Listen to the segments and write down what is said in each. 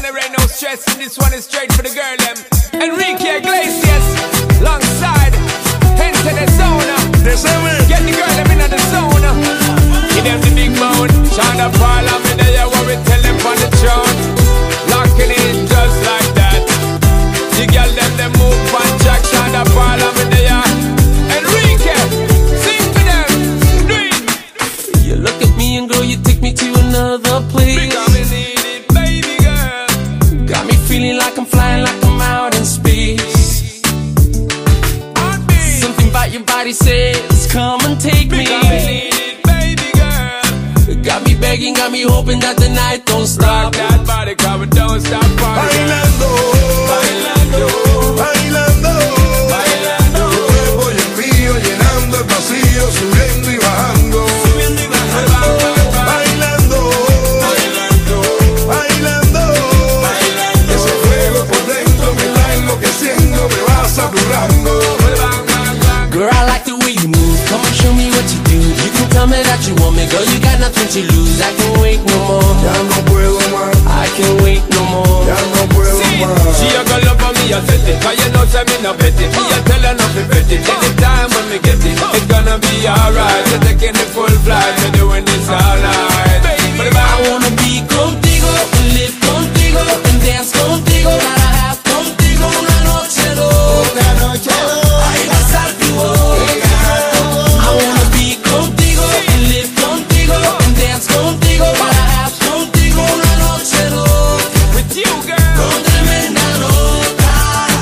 one there ain't no stress, and this one is straight for the girl them. Enrique Iglesias, alongside Enter the Zona. Get the girl them in the zona. Give them the big bone. Shine up all of me there, what we tell them on the throne. Locking in just like that. The girl them move on track. Shine up all of me there. Enrique, sing for them. Do it. You look at me and girl, you take me to another place. Because we need it, baby girl. Got me feeling like I'm flying, like I'm out in space. Something about your body says, come and take me. Because we need it, baby girl. Got me begging, got me hoping that the night don't stop. Rock that body, cause we don't stop partying. Bailando, Bailando, bailando, bailando. tu cuerpo y el mío llenando el vacío, subiendo y bajando. Subiendo y bajando. Bailando, Bailando, bailando, bailando. ese fuego por dentro me está enloqueciendo, me va saturando. Girl, I like the way you move. Come and show me what you do. You can tell me that you want me, girl. You got nothing to lose. I can't wait no more. Ya no puedo más, I can't wait no more. ya no puedo más. She a go love for me, I set it. Cause you know say me no bet it. Me a tell her not to bet it. Anytime when me get it, it's gonna be alright. We're taking the full flight, we're doing this all night. But if I wanna be contigo, live contigo, and dance contigo. Gotta have contigo una noche loca. Ay, besar tu boca. I wanna be contigo, live contigo, and dance contigo. Gotta have contigo una noche loca. with you, girl, Con tremenda nota.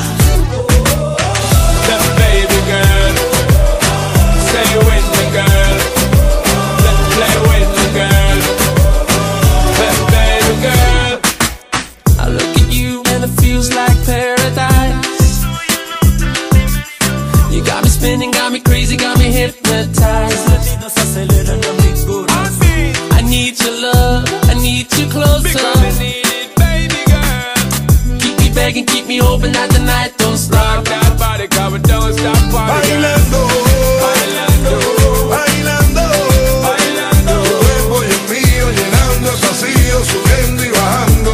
the baby girl, stay with me, girl. Let's play with me, girl. The baby girl. I look at you and it feels like paradise. You got me spinning, got me crazy, got me hypnotized. I need your love, I need you Because we closer. need it, baby girl. Keep me begging, keep me hoping that the night don't stop. Rock that body, cause we don't stop partying. Bailando, Bailando, bailando, bailando. tu cuerpo y el mío llenando el vacío, subiendo y bajando.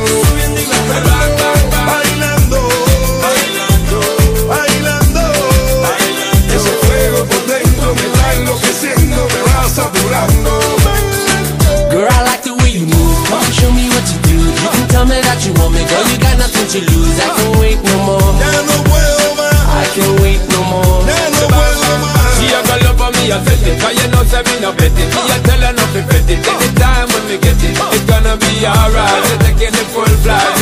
Bailando, Bailando, bailando, ese fuego por dentro me está enloqueciendo, me va saturando. Girl, I like the way you move. Come and show me what you do. You can tell me that you want me, girl. You got nothing to lose. I can't wait no more. Ya no puedo más, I can't wait no more. ya no puedo más. she a go love for me, I set it. Cause you know say me no bet it. Me a tell her not to bet it. Anytime when we get it, it's gonna be alright. We're taking the full flight.